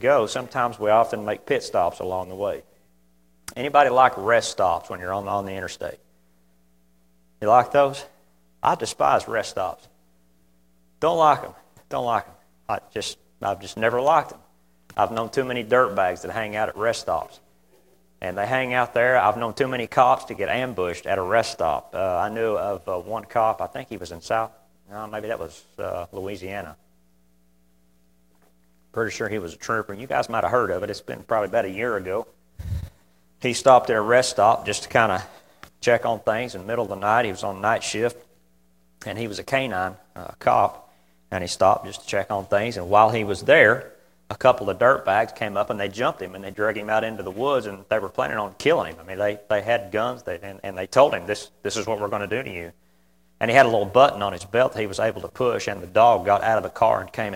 go, sometimes we often make pit stops along the way. Anybody like rest stops when you're on the interstate? You like those? I despise rest stops. Don't like them. Don't like them. I've just never liked them. I've known too many dirtbags that hang out at rest stops. And they hang out there. I've known too many cops to get ambushed at a rest stop. I knew of one cop, I think he was in maybe that was Louisiana. Pretty sure he was a trooper. You guys might have heard of it. It's been probably about a year ago. He stopped at a rest stop just to kind of check on things in the middle of the night. He was on night shift, and he was a canine cop, and he stopped just to check on things. And while he was there, a couple of dirtbags came up, and they jumped him, and they dragged him out into the woods, and they were planning on killing him. I mean, they had guns, and they told him, this is what we're going to do to you. And he had a little button on his belt that he was able to push, and the dog got out of the car and came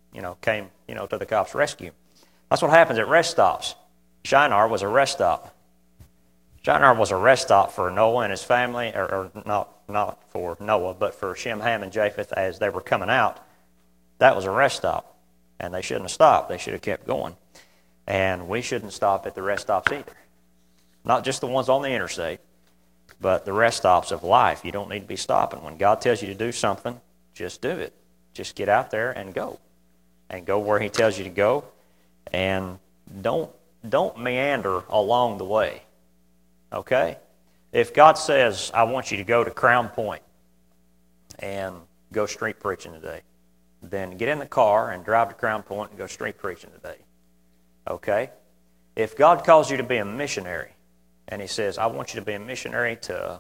to the cops' rescue. That's what happens at rest stops. Shinar was a rest stop. Shinar was a rest stop for Noah and his family, or not for Noah, but for Shem, Ham, and Japheth as they were coming out. That was a rest stop, and they shouldn't have stopped. They should have kept going. And we shouldn't stop at the rest stops either. Not just the ones on the interstate, but the rest stops of life. You don't need to be stopping. When God tells you to do something, just do it. Just get out there and go. And go where He tells you to go. And don't meander along the way. Okay? If God says, I want you to go to Crown Point and go street preaching today, then get in the car and drive to Crown Point and go street preaching today. Okay? If God calls you to be a missionary, and He says, I want you to be a missionary to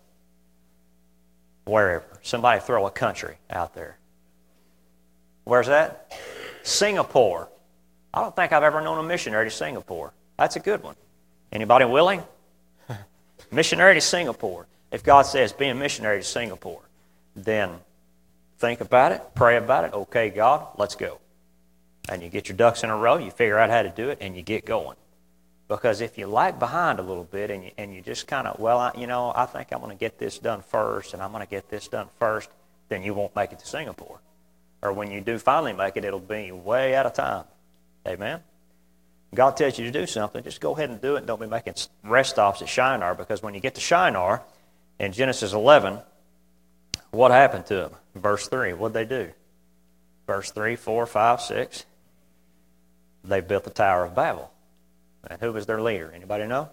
wherever. Somebody throw a country out there. Where's that? Singapore. I don't think I've ever known a missionary to Singapore. That's a good one. Anybody willing? Missionary to Singapore. If God says, be a missionary to Singapore, then think about it, pray about it. Okay, God, let's go. And you get your ducks in a row, you figure out how to do it, and you get going. Because if you lag behind a little bit and you just kind of, I think I'm going to get this done first, and I'm going to get this done first, then you won't make it to Singapore. Or when you do finally make it, it'll be way out of time. Amen? God tells you to do something, just go ahead and do it, and don't be making rest stops at Shinar, because when you get to Shinar, in Genesis 11, what happened to them? Verse 3, what did they do? Verse 3, 4, 5, 6, they built the Tower of Babel. And who was their leader? Anybody know?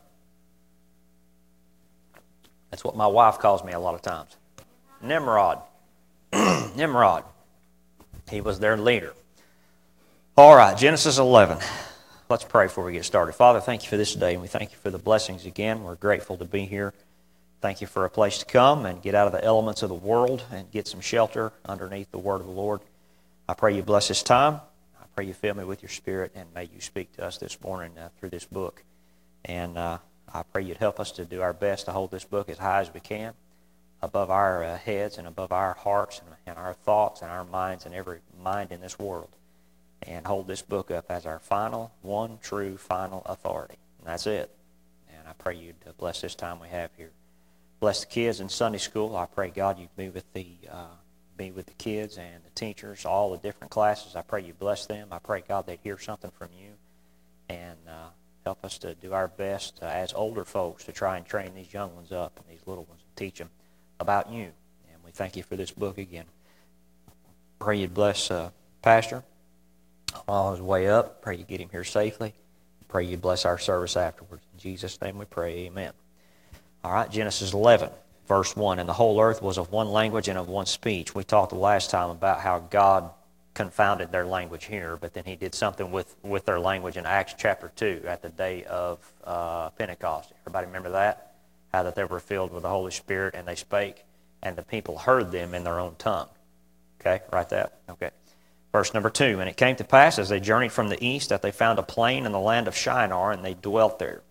That's what my wife calls me a lot of times. Nimrod. Nimrod. He was their leader. All right, Genesis 11. Let's pray before we get started. Father, thank you for this day, and we thank you for the blessings again. We're grateful to be here. Thank you for a place to come and get out of the elements of the world and get some shelter underneath the word of the Lord. I pray you bless this time. I pray you fill me with your Spirit, and may you speak to us this morning through this book. And I pray you'd help us to do our best to hold this book as high as we can, above our heads and above our hearts and our thoughts and our minds and every mind in this world. And hold this book up as our final, one true final authority. And that's it. And I pray you'd bless this time we have here. Bless the kids in Sunday school. I pray, God, you'd be with the kids and the teachers, all the different classes. I pray you bless them. I pray, God, they'd hear something from you. And help us to do our best as older folks to try and train these young ones up and these little ones and teach them about you. And we thank you for this book again. Pray you'd bless Pastor on his way up. Pray you get him here safely. Pray you bless our service afterwards. In Jesus' name we pray, amen. All right, Genesis 11, verse 1. And the whole earth was of one language and of one speech. We talked the last time about how God confounded their language here, but then he did something with their language in Acts chapter 2 at the day of Pentecost. Everybody remember that? How that they were filled with the Holy Spirit and they spake, and the people heard them in their own tongue. Okay, write that? Okay. Verse number 2, and it came to pass as they journeyed from the east that they found a plain in the land of Shinar, and they dwelt there.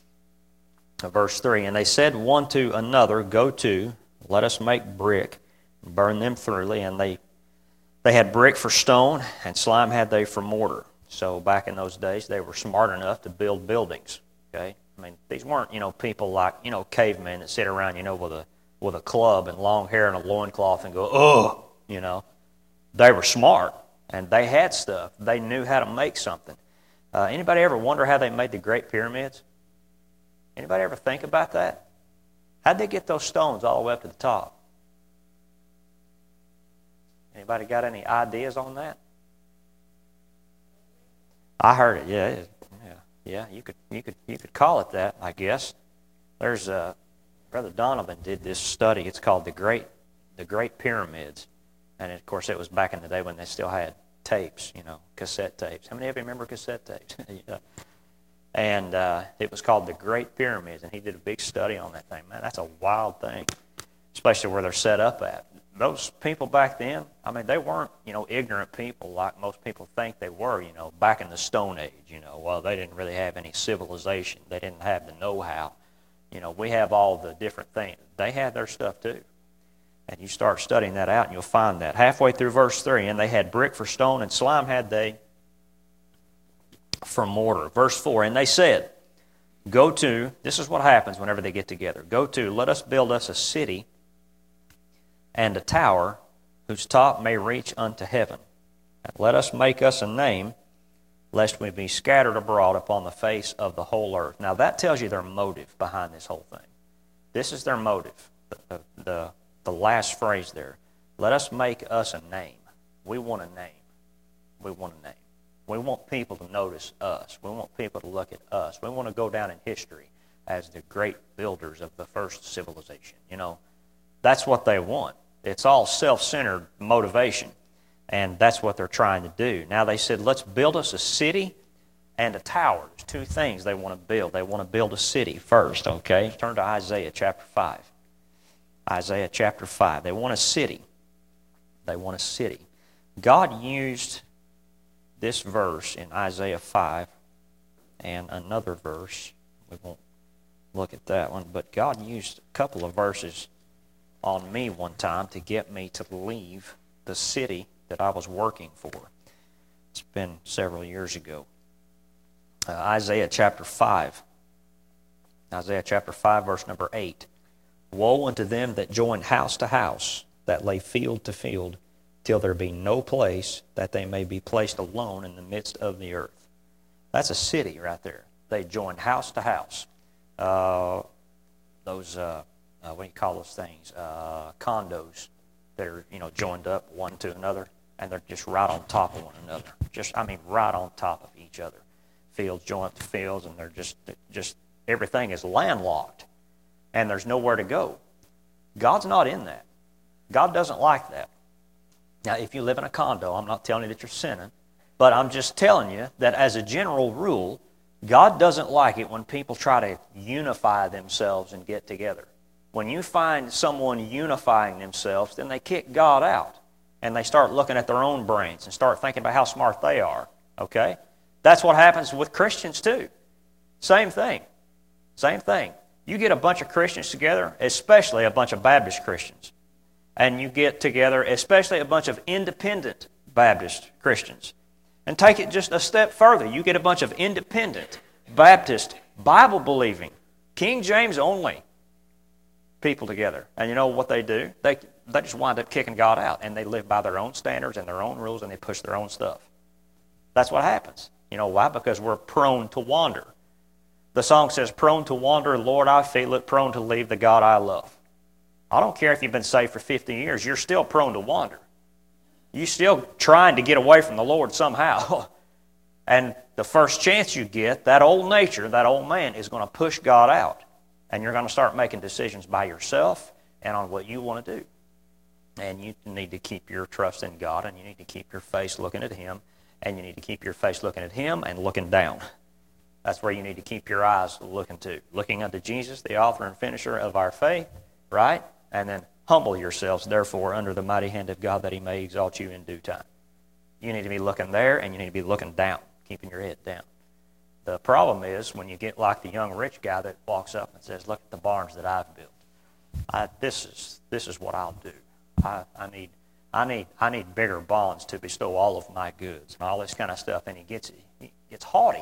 Verse 3, and they said one to another, go to, let us make brick, and burn them thoroughly. And they had brick for stone, and slime had they for mortar. So back in those days, they were smart enough to build buildings. Okay, I mean, these weren't, people like, cavemen that sit around, with a club and long hair and a loincloth and go, oh, They were smart. And they had stuff. They knew how to make something. Anybody ever wonder how they made the Great Pyramids? Anybody ever think about that? How'd they get those stones all the way up to the top? Anybody got any ideas on that? I heard it. Yeah. You could call it that, I guess. There's Brother Donovan did this study. It's called the Great Pyramids, and of course it was back in the day when they still had tapes, cassette tapes. How many of you remember cassette tapes? Yeah. And it was called the Great Pyramids, and he did a big study on that thing. Man, that's a wild thing, especially where they're set up at. Those people back then, they weren't, ignorant people like most people think they were, back in the Stone Age, Well, they didn't really have any civilization. They didn't have the know-how. We have all the different things. They had their stuff too. And you start studying that out, and you'll find that. Halfway through verse 3, and they had brick for stone, and slime had they for mortar. Verse 4, and they said, go to, this is what happens whenever they get together. Go to, let us build us a city and a tower whose top may reach unto heaven. And let us make us a name, lest we be scattered abroad upon the face of the whole earth. Now that tells you their motive behind this whole thing. This is their motive, the last phrase there. Let us make us a name. We want a name. We want a name. We want people to notice us. We want people to look at us. We want to go down in history as the great builders of the first civilization. That's what they want. It's all self-centered motivation, and that's what they're trying to do. Now they said, let's build us a city and a tower. There's two things they want to build. They want to build a city first, okay? Turn to Isaiah chapter 5. Isaiah chapter 5. They want a city. They want a city. God used this verse in Isaiah 5 and another verse. We won't look at that one, but God used a couple of verses on me one time to get me to leave the city that I was working for. It's been several years ago. Isaiah chapter 5. Isaiah chapter 5, verse number 8. Woe unto them that join house to house, that lay field to field, till there be no place that they may be placed alone in the midst of the earth. That's a city right there. They join house to house. What do you call those things? Condos that are, joined up one to another, and they're just right on top of one another. Right on top of each other. Fields join up to fields, and they're just everything is landlocked, and there's nowhere to go. God's not in that. God doesn't like that. Now, if you live in a condo, I'm not telling you that you're sinning, but I'm just telling you that as a general rule, God doesn't like it when people try to unify themselves and get together. When you find someone unifying themselves, then they kick God out, and they start looking at their own brains and start thinking about how smart they are, okay? That's what happens with Christians too. Same thing. Same thing. You get a bunch of Christians together, especially a bunch of Baptist Christians, and you get together, especially a bunch of independent Baptist Christians, and take it just a step further. You get a bunch of independent Baptist, Bible-believing, King James only people together. And you know what they do? They just wind up kicking God out, and they live by their own standards and their own rules, and they push their own stuff. That's what happens. You know why? Because we're prone to wander. The song says, prone to wander, Lord, I feel it, prone to leave the God I love. I don't care if you've been saved for 50 years, you're still prone to wander. You're still trying to get away from the Lord somehow. And the first chance you get, that old nature, that old man is going to push God out. And you're going to start making decisions by yourself and on what you want to do. And you need to keep your trust in God, and you need to keep your face looking at Him, and you need to keep your face looking at Him and looking down. That's where you need to keep your eyes looking to. Looking unto Jesus, the author and finisher of our faith, right? And then humble yourselves, therefore, under the mighty hand of God, that He may exalt you in due time. You need to be looking there, and you need to be looking down, keeping your head down. The problem is when you get like the young rich guy that walks up and says, look at the barns that I've built. This is what I'll do. I need bigger barns to bestow all of my goods and all this kind of stuff. And he gets haughty.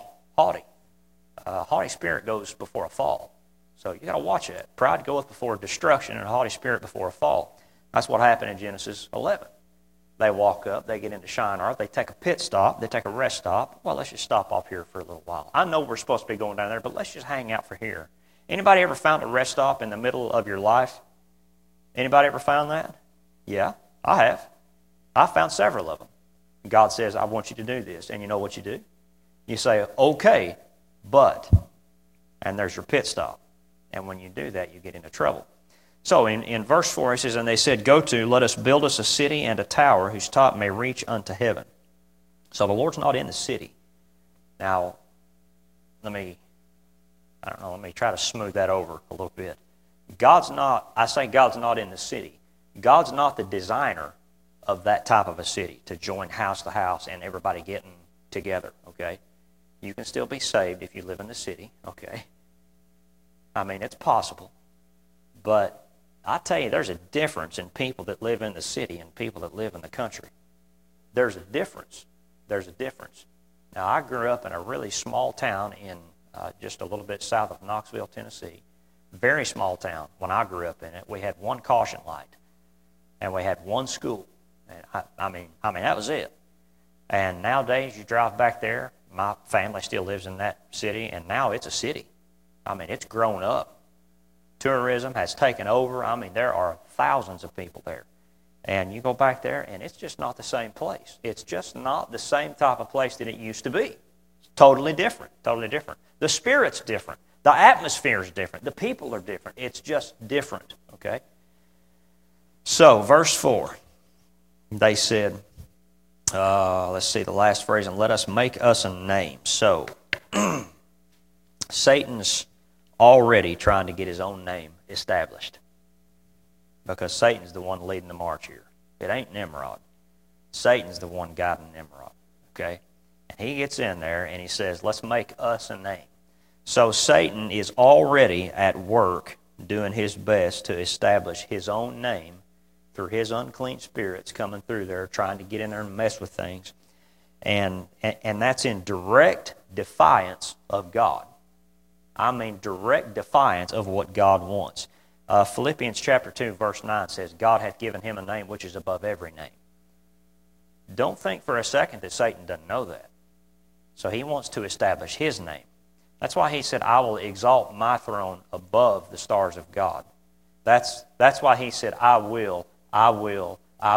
Haughty spirit goes before a fall. So you got to watch that. Pride goeth before destruction, and a haughty spirit before a fall. That's what happened in Genesis 11. They walk up, they get into Shinar, they take a pit stop, they take a rest stop. Well, let's just stop off here for a little while. I know we're supposed to be going down there, but let's just hang out for here. Anybody ever found a rest stop in the middle of your life? Anybody ever found that? Yeah, I have. I found several of them. God says, I want you to do this. And you know what you do? You say, okay, but, and there's your pit stop. And when you do that, you get into trouble. So in verse 4, it says, and they said, go to, let us build us a city and a tower whose top may reach unto heaven. So the Lord's not in the city. Now, let me try to smooth that over a little bit. God's not in the city. God's not the designer of that type of a city to join house to house and everybody getting together, okay? You can still be saved if you live in the city, okay? I mean, it's possible. But I tell you, there's a difference in people that live in the city and people that live in the country. There's a difference. There's a difference. Now, I grew up in a really small town in just a little bit south of Knoxville, Tennessee. Very small town. When I grew up in it, we had one caution light, and we had one school. And I mean, that was it. And nowadays, you drive back there. My family still lives in that city, and now it's a city. I mean, it's grown up. Tourism has taken over. I mean, there are thousands of people there. And you go back there, and it's just not the same place. It's just not the same type of place that it used to be. It's totally different, totally different. The spirit's different. The atmosphere is different. The people are different. It's just different, okay? So, verse 4, they said, let's see the last phrase, and let us make us a name. So, Satan's already trying to get his own name established because Satan's the one leading the march here. It ain't Nimrod. Satan's the one guiding Nimrod, okay? And he gets in there and he says, let's make us a name. So Satan is already at work doing his best to establish his own name through his unclean spirits coming through there, trying to get in there and mess with things. And that's in direct defiance of God. I mean direct defiance of what God wants. Philippians chapter 2, verse 9 says, God hath given him a name which is above every name. Don't think for a second that Satan doesn't know that. So he wants to establish his name. That's why he said, I will exalt my throne above the stars of God. That's why he said, I will, and I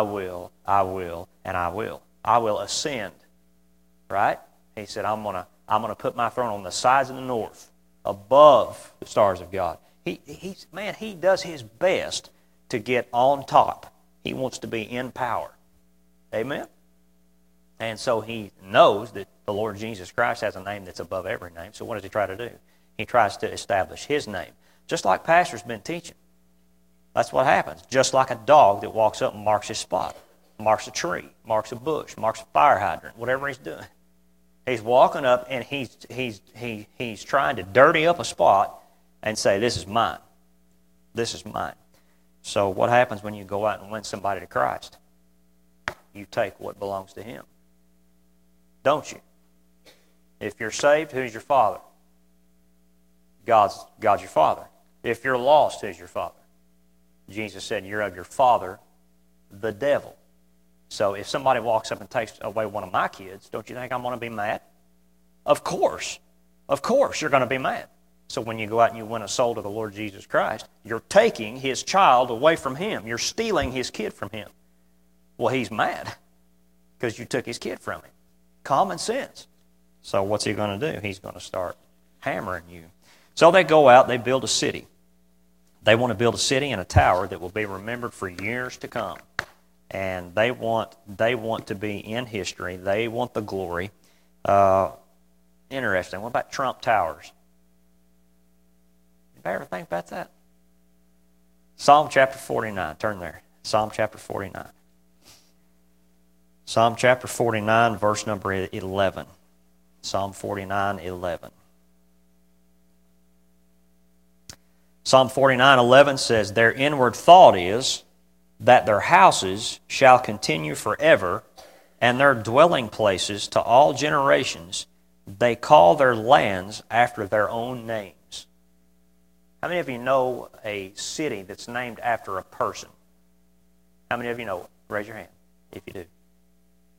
will. I will ascend. Right? He said, I'm gonna put my throne on the sides of the north, above the stars of God. He does his best to get on top. He wants to be in power. Amen? And so he knows that the Lord Jesus Christ has a name that's above every name. So what does he try to do? He tries to establish his name. Just like Pastor's been teaching. That's what happens. Just like a dog that walks up and marks his spot. Marks a tree, marks a bush, marks a fire hydrant, whatever he's doing. He's walking up and he's trying to dirty up a spot and say, this is mine. This is mine. So what happens when you go out and win somebody to Christ? You take what belongs to him. Don't you? If you're saved, who's your father? God's your father. If you're lost, who's your father? Jesus said, you're of your father, the devil. So if somebody walks up and takes away one of my kids, don't you think I'm going to be mad? Of course. Of course you're going to be mad. So when you go out and you win a soul to the Lord Jesus Christ, you're taking his child away from him. You're stealing his kid from him. Well, he's mad because you took his kid from him. Common sense. So what's he going to do? He's going to start hammering you. So they go out, they build a city. They want to build a city and a tower that will be remembered for years to come. And they want to be in history. They want the glory. Interesting. What about Trump Towers? Anybody ever think about that? Psalm chapter 49. Turn there. Psalm chapter 49. Psalm chapter 49, verse number 11. Psalm 49, 11. Psalm 49, 11 says, their inward thought is that their houses shall continue forever, and their dwelling places to all generations. They call their lands after their own names. How many of you know a city that's named after a person? How many of you know it? Raise your hand if you do.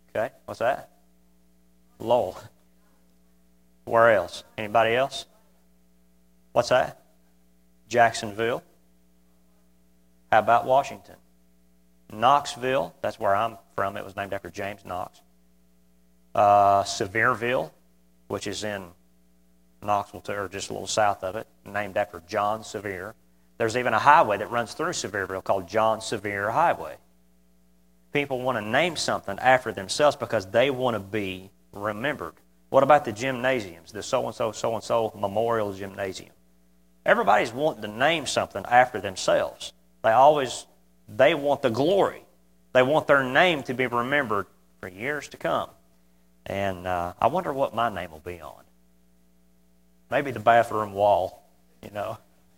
Okay, what's that? Lowell. Where else? Anybody else? What's that? Jacksonville. How about Washington? Knoxville, that's where I'm from. It was named after James Knox. Sevierville, which is in Knoxville, or just a little south of it, named after John Sevier. There's even a highway that runs through Sevierville called John Sevier Highway. People want to name something after themselves because they want to be remembered. What about the gymnasiums, the so-and-so, so-and-so Memorial Gymnasium? Everybody's wanting to name something after themselves. They want the glory. They want their name to be remembered for years to come. And I wonder what my name will be on. Maybe the bathroom wall, you know.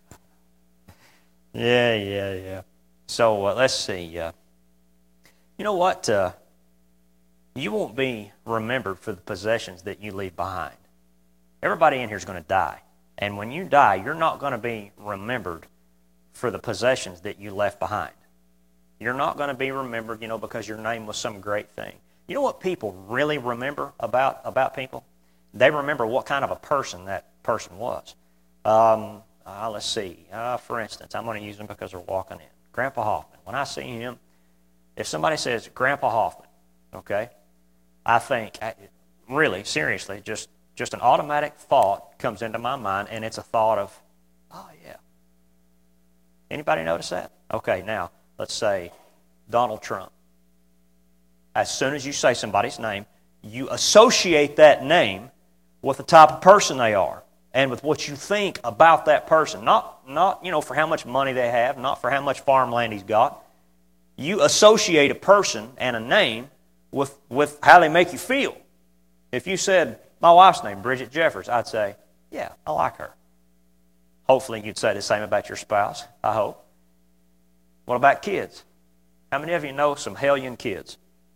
Yeah. So let's see. You know what? You won't be remembered for the possessions that you leave behind. Everybody in here is going to die. And when you die, you're not going to be remembered for the possessions that you left behind. You're not going to be remembered, because your name was some great thing. You know what people really remember about people? They remember what kind of a person that person was. Let's see. For instance, I'm going to use them because they're walking in. Grandpa Hoffman. When I see him, if somebody says Grandpa Hoffman, okay, I think, really, seriously, just an automatic thought comes into my mind, and it's a thought of, oh, yeah. Anybody notice that? Okay, now, let's say Donald Trump. As soon as you say somebody's name, you associate that name with the type of person they are and with what you think about that person. Not for how much money they have, not for how much farmland he's got. You associate a person and a name with how they make you feel. If you said, my wife's name, Bridget Jeffers, I'd say, yeah, I like her. Hopefully you'd say the same about your spouse, I hope. What about kids? How many of you know some hellion kids?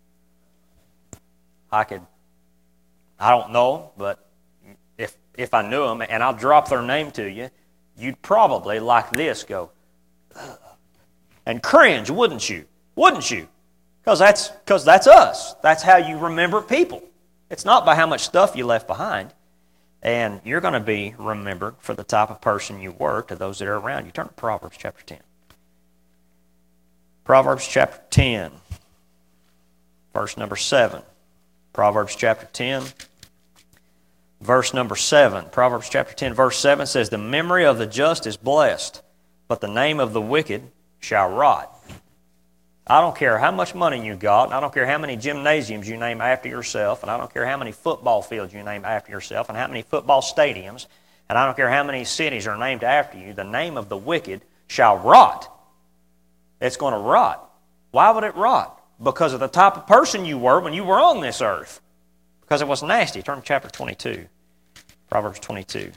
I don't know, but if I knew them and I'll drop their name to you, you'd probably like this go, ugh, and cringe, wouldn't you? Wouldn't you? Because that's us. That's how you remember people. It's not by how much stuff you left behind. And you're going to be remembered for the type of person you were to those that are around you. Turn to Proverbs chapter 10. Proverbs chapter 10, verse number 7. Proverbs chapter 10, verse number 7. Proverbs chapter 10, verse 7 says, the memory of the just is blessed, but the name of the wicked shall rot. I don't care how much money you got, and I don't care how many gymnasiums you name after yourself, and I don't care how many football fields you name after yourself, and how many football stadiums, and I don't care how many cities are named after you, the name of the wicked shall rot. It's going to rot. Why would it rot? Because of the type of person you were when you were on this earth. Because it was nasty. Turn to chapter 22. Proverbs 22.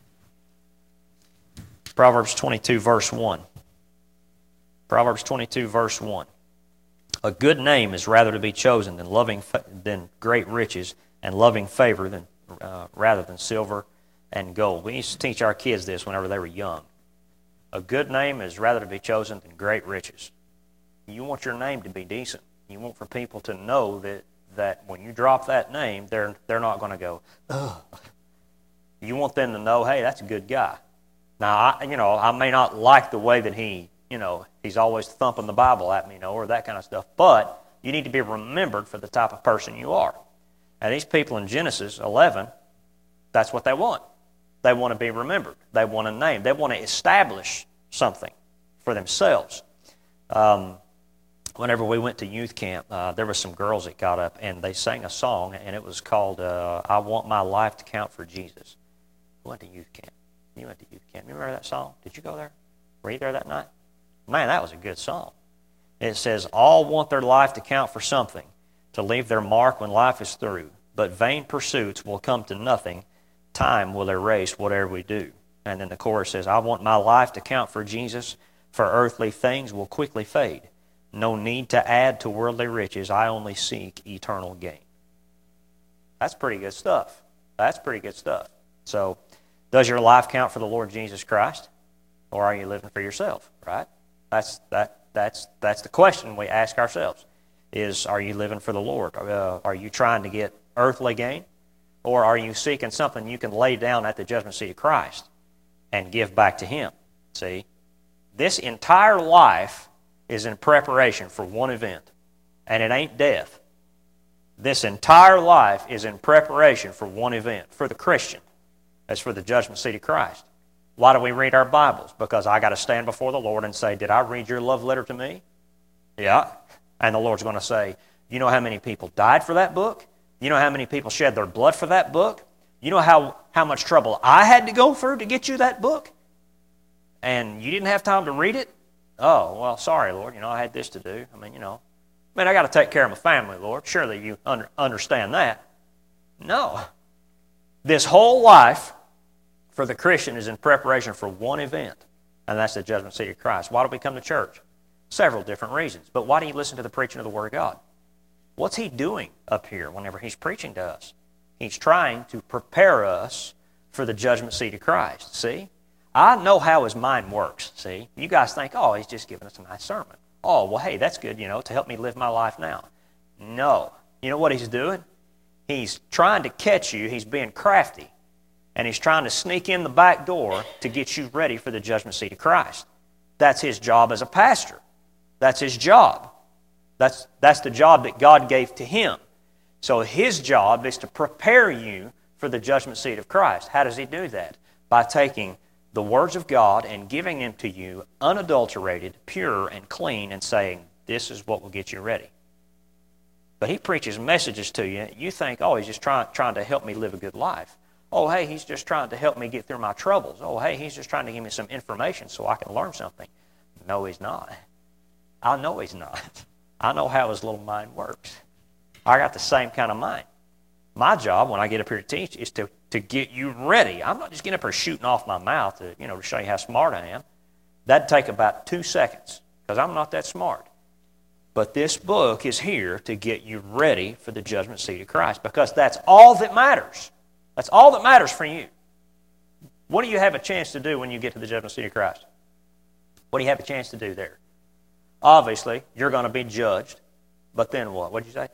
Proverbs 22, verse 1. Proverbs 22, verse 1. A good name is rather to be chosen than great riches, and loving favor rather than silver and gold. We used to teach our kids this whenever they were young. A good name is rather to be chosen than great riches. You want your name to be decent. You want for people to know that when you drop that name, they're not going to go, ugh. You want them to know, hey, that's a good guy. Now, I may not like the way that he's always thumping the Bible at me, or that kind of stuff, but you need to be remembered for the type of person you are. And these people in Genesis 11, that's what they want. They want to be remembered. They want a name. They want to establish something for themselves. Whenever we went to youth camp, there were some girls that got up and they sang a song, and it was called I Want My Life to Count for Jesus. We went to youth camp. You went to youth camp. You remember that song? Did you go there? Were you there that night? Man, that was a good song. It says, all want their life to count for something, to leave their mark when life is through. But vain pursuits will come to nothing. Time will erase whatever we do. And then the chorus says, I want my life to count for Jesus, for earthly things will quickly fade. No need to add to worldly riches. I only seek eternal gain. That's pretty good stuff. That's pretty good stuff. So, does your life count for the Lord Jesus Christ? Or are you living for yourself, right? That's the question we ask ourselves. are you living for the Lord? Are you trying to get earthly gain? Or are you seeking something you can lay down at the judgment seat of Christ and give back to Him? See? This entire life is in preparation for one event, and it ain't death. This entire life is in preparation for one event, for the Christian. That's for the judgment seat of Christ. Why do we read our Bibles? Because I got to stand before the Lord and say, did I read your love letter to me? Yeah. And the Lord's going to say, you know how many people died for that book? You know how many people shed their blood for that book? You know how much trouble I had to go through to get you that book? And you didn't have time to read it? Oh, well, sorry, Lord. I had this to do. I got to take care of my family, Lord. Surely you understand that. No. This whole life for the Christian is in preparation for one event, and that's the judgment seat of Christ. Why do we come to church? Several different reasons. But why do you listen to the preaching of the Word of God? What's He doing up here whenever He's preaching to us? He's trying to prepare us for the judgment seat of Christ. See? I know how His mind works. See? You guys think, oh, He's just giving us a nice sermon. Oh, well, hey, that's good, to help me live my life now. No. You know what He's doing? He's trying to catch you. He's being crafty. And He's trying to sneak in the back door to get you ready for the judgment seat of Christ. That's His job as a pastor. That's His job. That's the job that God gave to Him. So His job is to prepare you for the judgment seat of Christ. How does He do that? By taking the words of God and giving them to you unadulterated, pure, and clean, and saying, this is what will get you ready. But He preaches messages to you. You think, oh, He's just trying to help me live a good life. Oh, hey, He's just trying to help me get through my troubles. Oh, hey, He's just trying to give me some information so I can learn something. No, He's not. I know He's not. I know how His little mind works. I got the same kind of mind. My job when I get up here to teach is to get you ready. I'm not just getting up here shooting off my mouth to show you how smart I am. That'd take about 2 seconds because I'm not that smart. But this book is here to get you ready for the judgment seat of Christ because that's all that matters. That's all that matters for you. What do you have a chance to do when you get to the judgment seat of Christ? What do you have a chance to do there? Obviously, you're going to be judged. But then what? What did you say?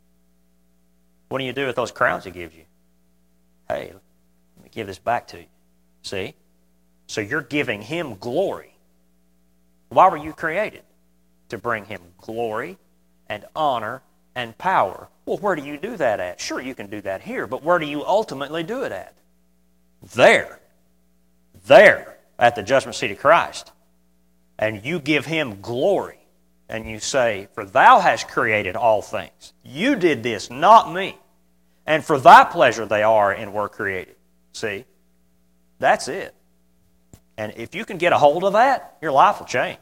What do you do with those crowns He gives you? Hey, let me give this back to you. See? So you're giving Him glory. Why were you created? To bring Him glory and honor and power. Well, where do you do that at? Sure, you can do that here, but where do you ultimately do it at? There. There, at the judgment seat of Christ. And you give Him glory. And you say, for Thou hast created all things. You did this, not me. And for Thy pleasure they are and were created. See? That's it. And if you can get a hold of that, your life will change.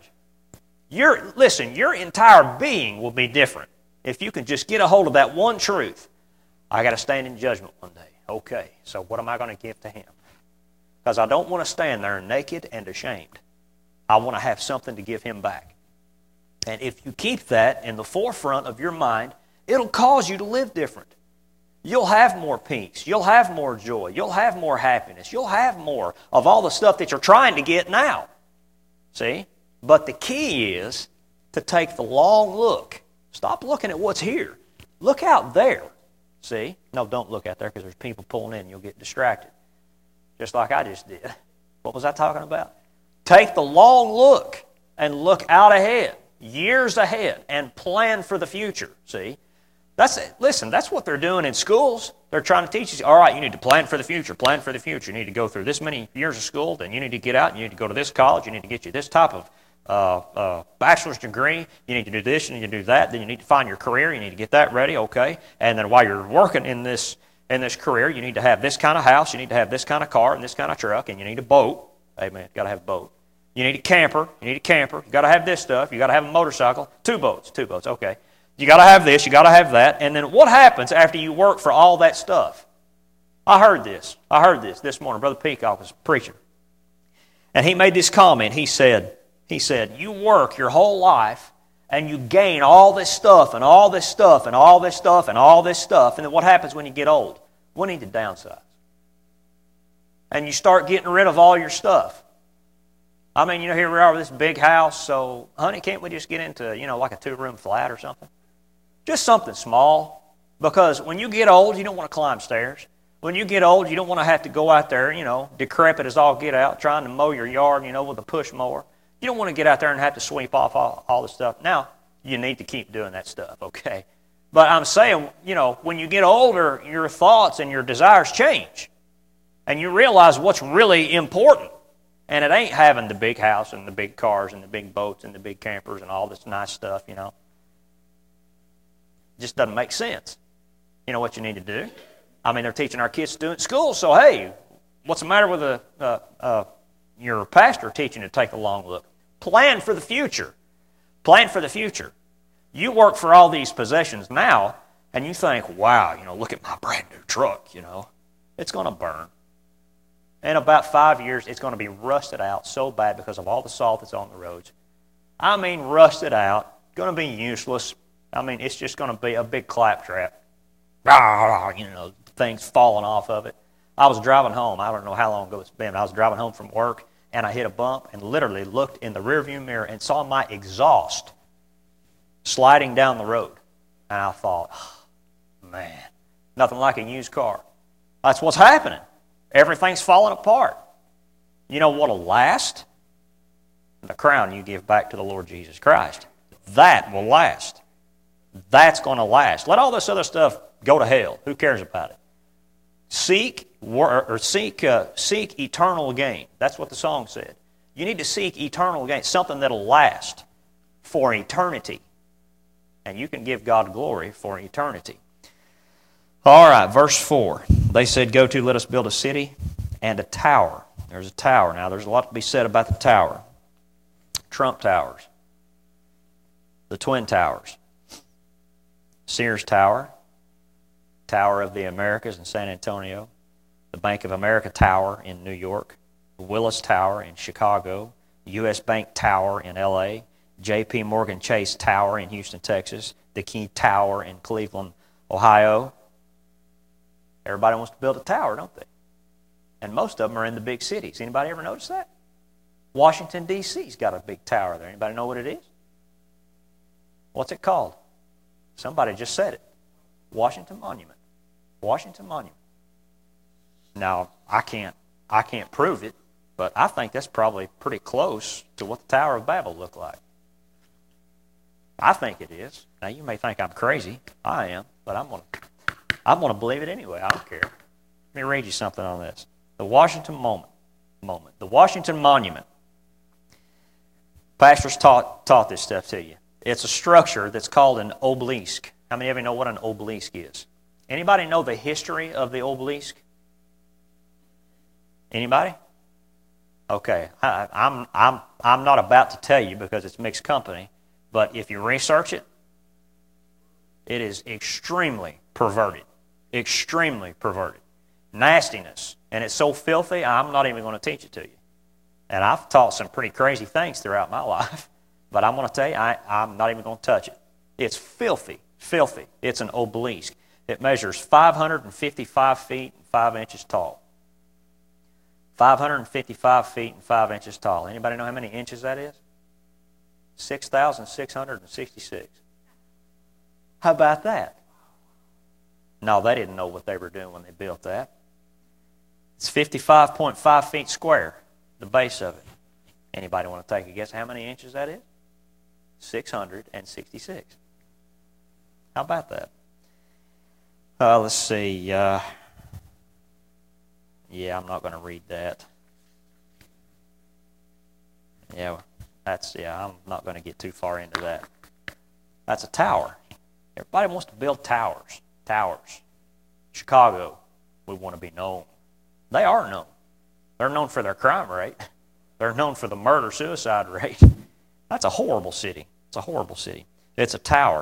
Listen, your entire being will be different. If you can just get a hold of that one truth. I got to stand in judgment one day. Okay, so what am I going to give to Him? Because I don't want to stand there naked and ashamed. I want to have something to give Him back. And if you keep that in the forefront of your mind, it'll cause you to live different. You'll have more peace. You'll have more joy. You'll have more happiness. You'll have more of all the stuff that you're trying to get now. See? But the key is to take the long look. Stop looking at what's here. Look out there. See? No, don't look out there because there's people pulling in and you'll get distracted. Just like I just did. What was I talking about? Take the long look and look out ahead, years ahead, and plan for the future. See? Listen, that's what they're doing in schools. They're trying to teach you, all right, you need to plan for the future, plan for the future. You need to go through this many years of school, then you need to get out, and you need to go to this college, you need to get you this type of bachelor's degree, you need to do this, you need to do that, then you need to find your career, you need to get that ready, okay? And then while you're working in this career, you need to have this kind of house, you need to have this kind of car and this kind of truck, and you need a boat. Amen, got to have a boat. You need a camper, you got to have this stuff, you got to have a motorcycle, two boats, okay. You got to have this, you got to have that, and then what happens after you work for all that stuff? I heard this morning. Brother Peacock was preaching. And he made this comment. He said, you work your whole life and you gain all this stuff and all this stuff and all this stuff and all this stuff, and then what happens when you get old? We need to downsize. And you start getting rid of all your stuff. I mean, here we are with this big house, so honey, can't we just get into, like a 2-room flat or something? Just something small. Because when you get old, you don't want to climb stairs. When you get old, you don't want to have to go out there, decrepit as all get out, trying to mow your yard, with a push mower. You don't want to get out there and have to sweep off all the stuff. Now, you need to keep doing that stuff, okay? But I'm saying, when you get older, your thoughts and your desires change. And you realize what's really important. And it ain't having the big house and the big cars and the big boats and the big campers and all this nice stuff, It just doesn't make sense. You know what you need to do? They're teaching our kids to do it in school, so hey, what's the matter with your pastor teaching to take a long look? Plan for the future. Plan for the future. You work for all these possessions now, and you think, wow, look at my brand new truck, It's going to burn. In about 5 years, it's going to be rusted out so bad because of all the salt that's on the roads. Rusted out, going to be useless. It's just going to be a big claptrap. Things falling off of it. I was driving home. I don't know how long ago it's been. I was driving home from work, and I hit a bump and literally looked in the rearview mirror and saw my exhaust sliding down the road. And I thought, man, nothing like a used car. That's what's happening. Everything's falling apart. You know what'll last? The crown you give back to the Lord Jesus Christ. That will last. That's going to last. Let all this other stuff go to hell. Who cares about it? Seek eternal gain. That's what the song said. You need to seek eternal gain, something that'll last for eternity. And you can give God glory for eternity. All right, verse 4. They said, go to, let us build a city and a tower. There's a tower. Now, there's a lot to be said about the tower. Trump Towers. The Twin Towers. Sears Tower. Tower of the Americas in San Antonio, the Bank of America Tower in New York, the Willis Tower in Chicago, the U.S. Bank Tower in L.A., J.P. Morgan Chase Tower in Houston, Texas, the Key Tower in Cleveland, Ohio. Everybody wants to build a tower, don't they? And most of them are in the big cities. Anybody ever notice that? Washington, D.C.'s got a big tower there. Anybody know what it is? What's it called? Somebody just said it. Washington Monument. Washington Monument. Now, I can't prove it, but I think that's probably pretty close to what the Tower of Babel looked like. I think it is. Now, you may think I'm crazy. I am, but I'm going to believe it anyway. I don't care. Let me read you something on this. The Washington moment. The Washington Monument. Pastors taught this stuff to you. It's a structure that's called an obelisk. How many of you know what an obelisk is? Anybody know the history of the obelisk? Anybody? Okay, I'm not about to tell you because it's mixed company, but if you research it, it is extremely perverted. Extremely perverted. Nastiness. And it's so filthy, I'm not even going to teach it to you. And I've taught some pretty crazy things throughout my life, but I'm going to tell you, I'm not even going to touch it. It's filthy. Filthy. It's an obelisk. It measures 555 feet and 5 inches tall. 555 feet and 5 inches tall. Anybody know how many inches that is? 6,666. How about that? No, they didn't know what they were doing when they built that. It's 55.5 feet square, the base of it. Anybody want to take a guess how many inches that is? 666. How about that? Let's see. Yeah, I'm not going to read that. I'm not going to get too far into that. That's a tower. Everybody wants to build towers. Towers. Chicago, we want to be known. They are known. They're known for their crime rate. They're known for the murder-suicide rate. That's a horrible city. It's a horrible city. It's a tower.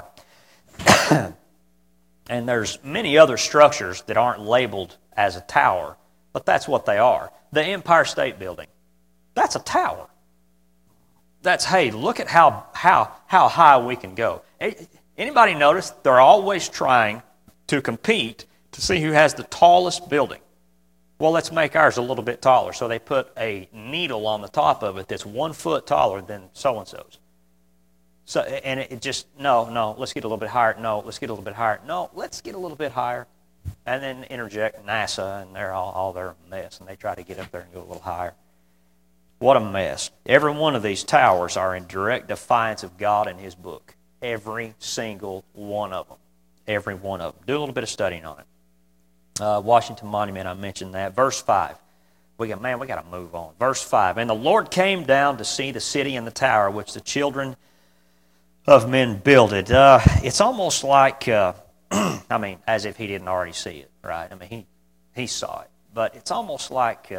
And there's many other structures that aren't labeled as a tower, but that's what they are. The Empire State Building, that's a tower. That's, hey, look at how high we can go. Anybody notice they're always trying to compete to see who has the tallest building? Well, let's make ours a little bit taller. So they put a needle on the top of it that's 1 foot taller than so-and-so's. So, and it just, no, let's get a little bit higher. No, let's get a little bit higher. No, let's get a little bit higher. And then interject NASA, and they're all they're a mess, and they try to get up there and go a little higher. What a mess. Every one of these towers are in direct defiance of God and His book. Every single one of them. Every one of them. Do a little bit of studying on it. Washington Monument, I mentioned that. Verse 5. We got to move on. Verse 5. And the Lord came down to see the city and the tower which the children of men builded. It's almost like, I mean, as if he didn't already see it, right? I mean, he saw it. But it's almost like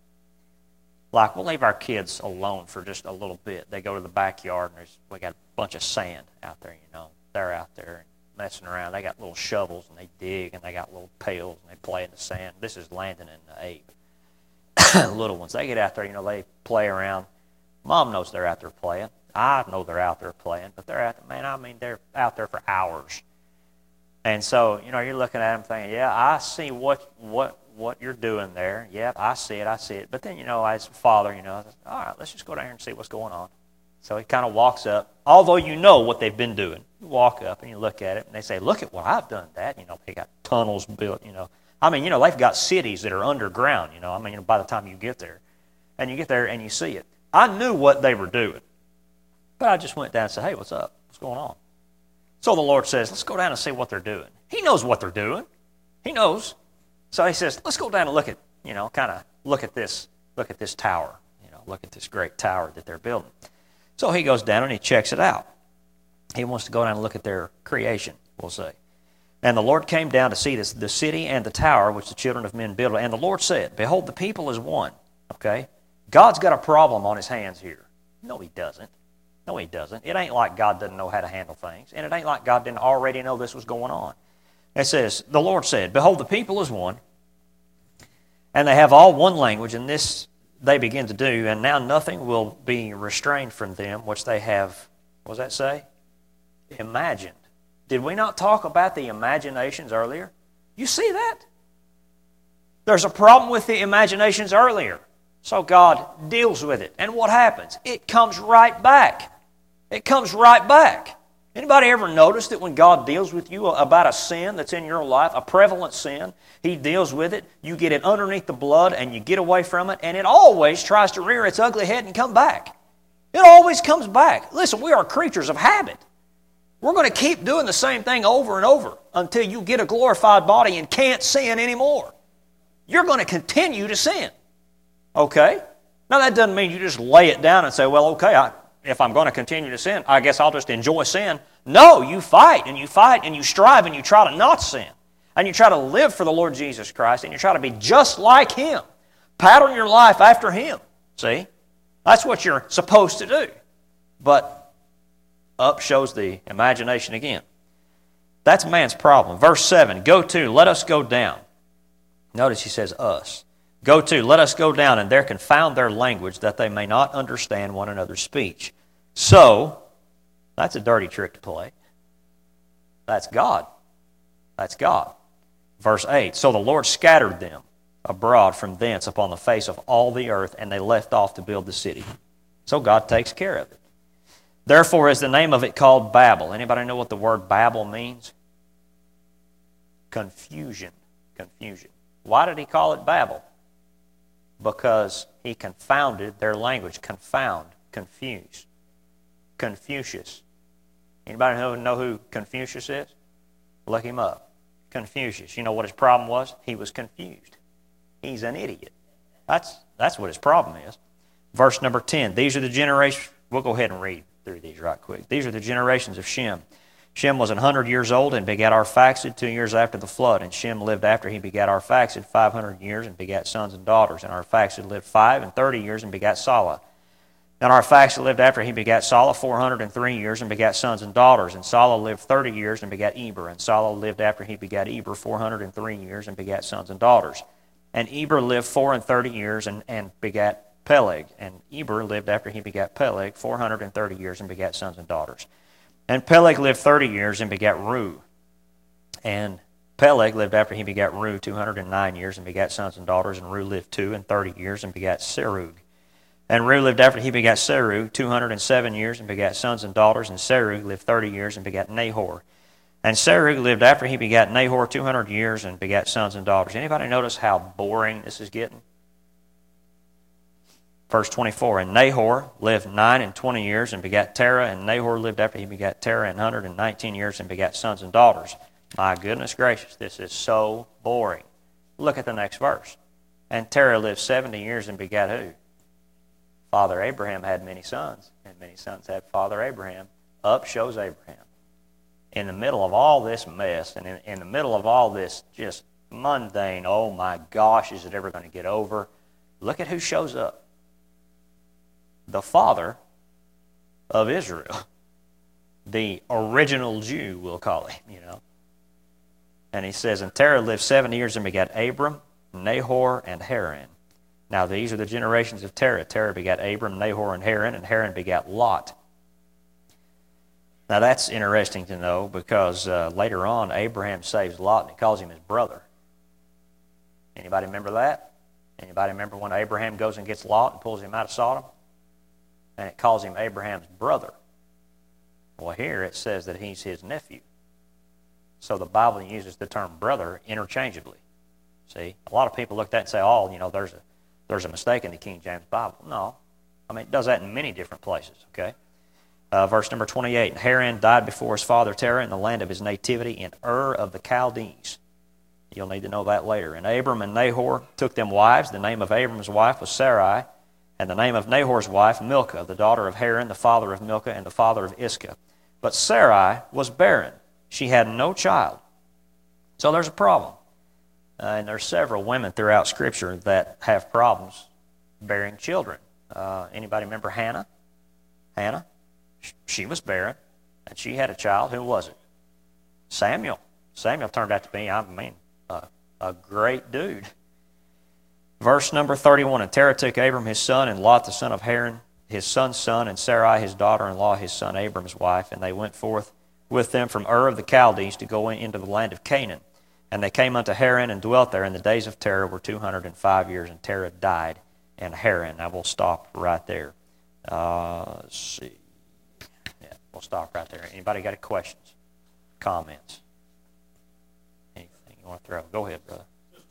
we'll leave our kids alone for just a little bit. They go to the backyard and we got a bunch of sand out there, you know. They're out there messing around. They got little shovels and they dig, and they got little pails and they play in the sand. This is Landon and Abe. Little ones. They get out there, you know, they play around. Mom knows they're out there playing. I know they're out there playing, but they're out there, man, I mean, they're out there for hours. And so, you know, you're looking at them thinking, yeah, I see what you're doing there. Yeah, I see it. But then, you know, as a father, you know, all right, let's just go down here and see what's going on. So he kind of walks up. Although you know what they've been doing, you walk up and you look at it, and they say, look at what I've done that. You know, they got tunnels built, you know. I mean, you know, they've got cities that are underground, you know. I mean, you know, by the time you get there. And you get there and you see it. I knew what they were doing. But I just went down and said, hey, what's up? What's going on? So the Lord says, let's go down and see what they're doing. He knows what they're doing. He knows. So he says, let's go down and look at, you know, kind of look at this tower. You know, look at this great tower that they're building. So he goes down and he checks it out. He wants to go down and look at their creation, we'll say. And the Lord came down to see the city and the tower which the children of men built. And the Lord said, behold, the people is one. Okay? God's got a problem on His hands here. No, He doesn't. No, He doesn't. It ain't like God doesn't know how to handle things. And it ain't like God didn't already know this was going on. It says, the Lord said, behold, the people is one, and they have all one language, and this they begin to do, and now nothing will be restrained from them, which they have, what does that say? Imagined. Did we not talk about the imaginations earlier? You see that? There's a problem with the imaginations earlier. So God deals with it. And what happens? It comes right back. It comes right back. Anybody ever notice that when God deals with you about a sin that's in your life, a prevalent sin, He deals with it, you get it underneath the blood and you get away from it, and it always tries to rear its ugly head and come back. It always comes back. Listen, we are creatures of habit. We're going to keep doing the same thing over and over until you get a glorified body and can't sin anymore. You're going to continue to sin. Okay? Now that doesn't mean you just lay it down and say, well, okay, if I'm going to continue to sin, I guess I'll just enjoy sin. No, you fight and you strive and you try to not sin. And you try to live for the Lord Jesus Christ and you try to be just like Him. Pattern your life after Him. See? That's what you're supposed to do. But up shows the imagination again. That's man's problem. Verse 7, go to, let us go down. Notice he says us. Go to, let us go down, and there confound their language, that they may not understand one another's speech. So, that's a dirty trick to play. That's God. That's God. Verse 8, so the Lord scattered them abroad from thence upon the face of all the earth, and they left off to build the city. So God takes care of it. Therefore is the name of it called Babel. Anybody know what the word Babel means? Confusion. Confusion. Why did He call it Babel? Because He confounded their language. Confound. Confuse. Confucius. Anybody know who Confucius is? Look him up. Confucius. You know what his problem was? He was confused. He's an idiot. That's what his problem is. Verse number 10. These are the generations. We'll go ahead and read through these right quick. These are the generations of Shem. Shem was 100 years old and begat Arphaxad 2 years after the flood. And Shem lived after he begat Arphaxad 500 years and begat sons and daughters. And Arphaxad lived 30 years and begat Salah. And Arphaxad lived after he begat Salah 403 years and begat sons and daughters. And Salah lived 30 years and begat Eber. And Salah lived after he begat Eber 403 years and begat sons and daughters. And Eber lived 34 years and begat Peleg. And Eber lived after he begat Peleg 430 years and begat sons and daughters. And Peleg lived 30 years and begat Reu. And Peleg lived after he begat Reu 209 years and begat sons and daughters. And Reu lived 30 years and begat Serug. And Reu lived after he begat Serug 207 years and begat sons and daughters. And Serug lived 30 years and begat Nahor. And Serug lived after he begat Nahor 200 years and begat sons and daughters. Anybody notice how boring this is getting? Verse 24, and Nahor lived 29 years and begat Terah, and Nahor lived after he begat Terah 119 years and begat sons and daughters. My goodness gracious, this is so boring. Look at the next verse. And Terah lived 70 years and begat who? Father Abraham had many sons, and many sons had Father Abraham. Up shows Abraham. In the middle of all this mess, and in the middle of all this just mundane, oh my gosh, is it ever going to get over? Look at who shows up. The father of Israel. The original Jew, we'll call him, And he says, and Terah lived 70 years and begat Abram, Nahor, and Haran. Now these are the generations of Terah. Terah begat Abram, Nahor, and Haran begat Lot. Now that's interesting to know because later on Abraham saves Lot and he calls him his brother. Anybody remember that? Anybody remember when Abraham goes and gets Lot and pulls him out of Sodom? And it calls him Abraham's brother. Well, here it says that he's his nephew. So the Bible uses the term brother interchangeably. See, a lot of people look at that and say, oh, there's a mistake in the King James Bible. No. I mean, it does that in many different places, okay? Verse number 28, and Haran died before his father Terah in the land of his nativity in Ur of the Chaldees. You'll need to know that later. And Abram and Nahor took them wives. The name of Abram's wife was Sarai, and the name of Nahor's wife, Milcah, the daughter of Haran, the father of Milcah, and the father of Iscah. But Sarai was barren. She had no child. So there's a problem. And there's several women throughout Scripture that have problems bearing children. Anybody remember Hannah? Hannah? She was barren, and she had a child. Who was it? Samuel. Samuel turned out to be, a great dude. Verse number 31, and Terah took Abram his son, and Lot the son of Haran his son's son, and Sarai his daughter-in-law his son Abram's wife, and they went forth with them from Ur of the Chaldees to go into the land of Canaan. And they came unto Haran and dwelt there, and the days of Terah were 205 years, and Terah died in Haran. Now we'll stop right there. Let's see. Yeah, we'll stop right there. Anybody got any questions, comments? Anything you want to throw? Go ahead, brother.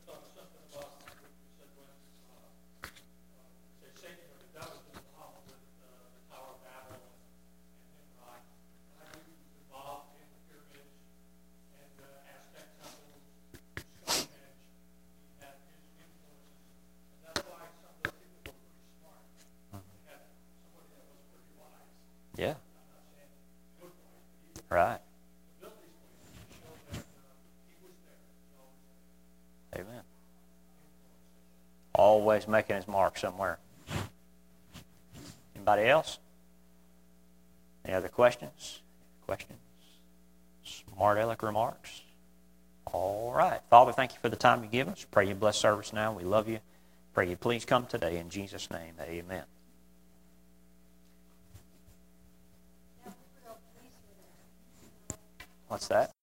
Yeah. Right. Amen. Always making his mark somewhere. Anybody else? Any other questions? Smart aleck remarks? All right. Father, thank you for the time you give us. Pray you bless service now. We love you. Pray you please come today. In Jesus' name, amen. What's that?